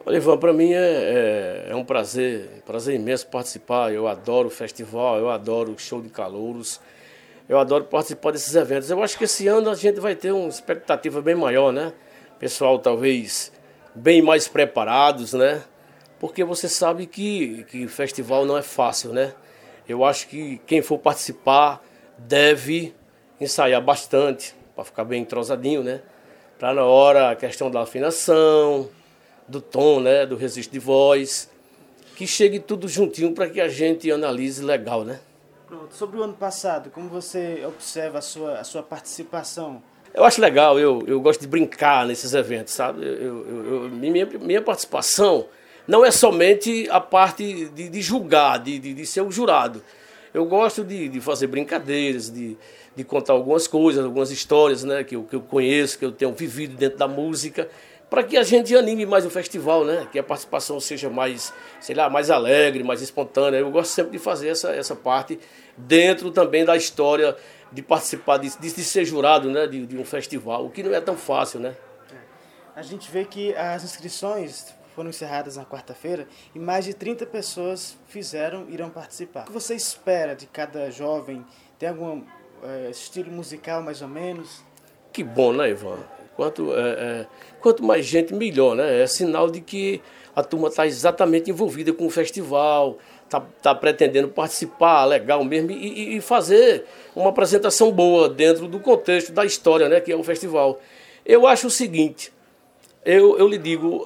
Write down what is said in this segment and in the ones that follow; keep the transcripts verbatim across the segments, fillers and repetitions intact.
Olha, Ivan, para mim é, é, é um prazer, um prazer imenso participar. Eu adoro o festival, eu adoro o show de calouros, eu adoro participar desses eventos. Eu acho que esse ano a gente vai ter uma expectativa bem maior, né? Pessoal talvez bem mais preparados, né? Porque você sabe que, que festival não é fácil, né? Eu acho que quem for participar deve ensaiar bastante para ficar bem entrosadinho, né? Para na hora a questão da afinação, do tom, né? Do registro de voz, que chegue tudo juntinho para que a gente analise legal, né? Pronto. Sobre o ano passado, como você observa a sua, a sua participação? Eu acho legal, eu, eu gosto de brincar nesses eventos, sabe? Eu, eu, eu, minha, minha participação não é somente a parte de, de julgar, de, de, de ser o jurado. Eu gosto de, de fazer brincadeiras, de, de contar algumas coisas, algumas histórias, né, que, eu, que eu conheço, que eu tenho vivido dentro da música, para que a gente anime mais o festival, né? Que a participação seja mais, sei lá, mais alegre, mais espontânea. Eu gosto sempre de fazer essa, essa parte dentro também da história de participar, de, de ser jurado, né? De, de um festival, o que não é tão fácil, né? A gente vê que as inscrições foram encerradas na quarta-feira e mais de trinta pessoas fizeram, irão participar. O que você espera de cada jovem? Tem algum é, estilo musical mais ou menos? Que bom, né, Ivan? Quanto, é, é, quanto mais gente, melhor, né? É sinal de que a turma está exatamente envolvida com o festival, está tá pretendendo participar, legal mesmo, e, e fazer uma apresentação boa dentro do contexto da história, né, que é o festival. Eu acho o seguinte, eu, eu lhe digo,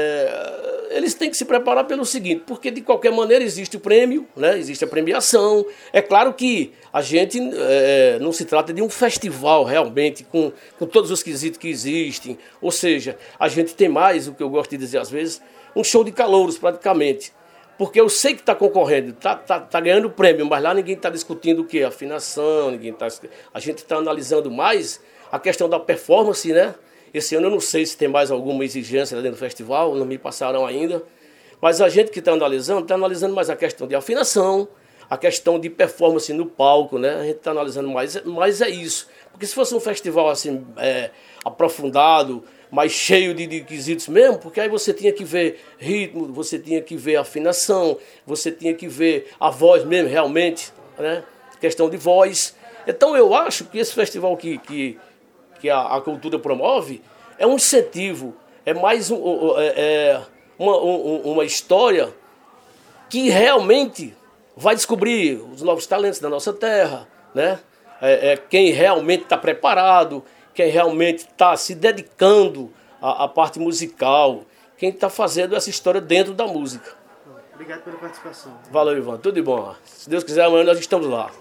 é, eles têm que se preparar pelo seguinte, porque de qualquer maneira existe o prêmio, né, existe a premiação. É claro que a gente é, não se trata de um festival realmente com, com todos os quesitos que existem, ou seja, a gente tem mais, o que eu gosto de dizer às vezes, um show de calouros praticamente. Porque eu sei que está concorrendo, está tá, tá ganhando prêmio, mas lá ninguém está discutindo o quê? Afinação, ninguém tá, a gente está analisando mais a questão da performance, né? Esse ano eu não sei se tem mais alguma exigência dentro do festival, não me passaram ainda. Mas a gente que está analisando, está analisando mais a questão de afinação, a questão de performance no palco, né? A gente está analisando mais, mas é isso. Porque se fosse um festival assim, é, aprofundado, mais cheio de, de quesitos mesmo, porque aí você tinha que ver ritmo, você tinha que ver afinação, você tinha que ver a voz mesmo, realmente, né? Questão de voz. Então eu acho que esse festival que, que, que a, a cultura promove é um incentivo, é mais um, é, é uma, um, uma história que realmente vai descobrir os novos talentos da nossa terra, né? É, é quem realmente está preparado, quem realmente está se dedicando à, à parte musical, quem está fazendo essa história dentro da música. Obrigado pela participação. Valeu, Ivan. Tudo de bom. Se Deus quiser, amanhã nós estamos lá.